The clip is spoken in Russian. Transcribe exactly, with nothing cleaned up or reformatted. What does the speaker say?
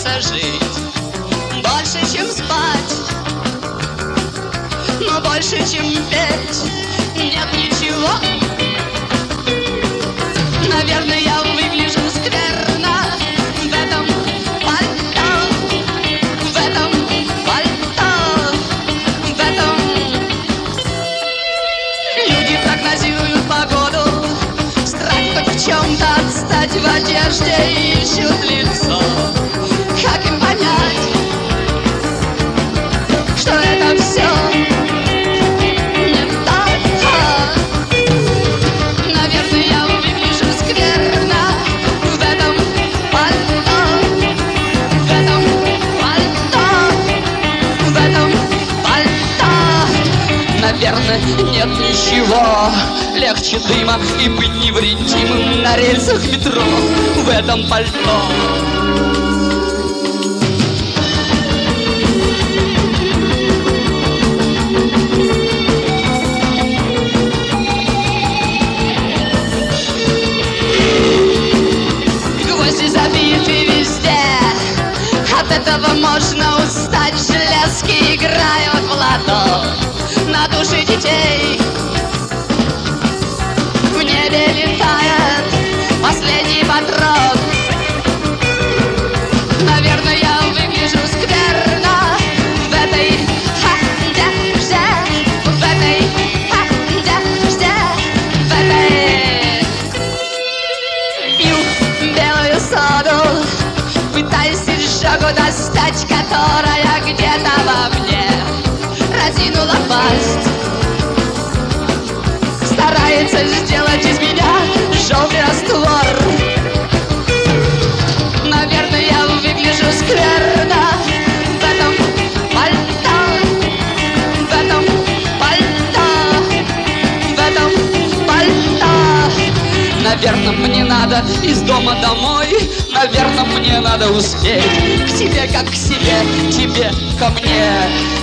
хочется жить больше, чем спать, но больше, чем петь, нет ничего. Наверное, я выгляжу скверно в этом пальто, в этом пальто, в этом. Люди прогнозируют погоду, страх хоть в чем-то отстать в одежде, ищут лицо. Как им понять, что это все не так? Наверное, я выгляжу скверно в этом пальто, в этом пальто, в этом пальто. Наверное, нет ничего легче дыма и быть невредимым на рельсах метро в этом пальто. Гвозди забиты везде, от этого можно устать. Железки играют в лото на души детей. В небе летает последний патрон. Наверное, я выгляжу скверно в этой одежде, в этой одежде, в этой. Пью белую соду, пытаюсь изжогу достать, которая где-то во мне разинула пасть. Старается сделать из меня желтый раствор. Наверное, я выгляжу скверно в этом пальто, в этом пальто, в этом пальто. Наверное, мне надо из дома домой. Наверное, мне надо успеть к тебе, как к себе, тебе ко мне.